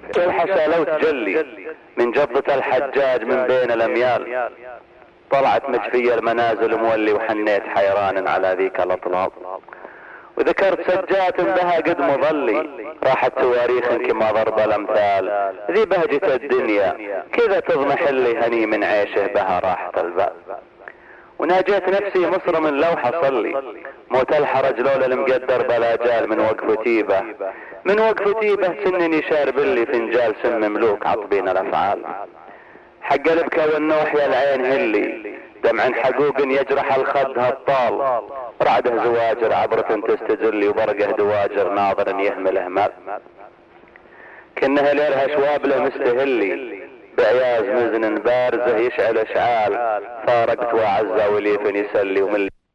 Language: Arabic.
توحشة لو تجلي من جبة الحجاج من بين الاميال، طلعت مجفية المنازل مولي وحنيت حيران على ذيك الاطلال، وذكرت سجات بها قد مظلي راحت تواريخ كما ضرب الامثال، ذي بهجة الدنيا كذا تضمحلي هني من عيشه بها راحة البال، وناجيت نفسي مصر من لو حصلي موت الحرج لولا المقدر بلا جال، من وقفتي به سنني شارب لي فنجال سم مملوك عطبين الافعال، حق البكا والنوح يا العين هلي دمع حقوق يجرح الخد هالطال، رعده زواجر عبرة تستجلي وبرقه دواجر ناظر يهمل اهمال، كنه ليلها شوابله مستهلي بعياز مزن بارزه يشعل اشعال، فارقت وعزة وليف يسلي ومن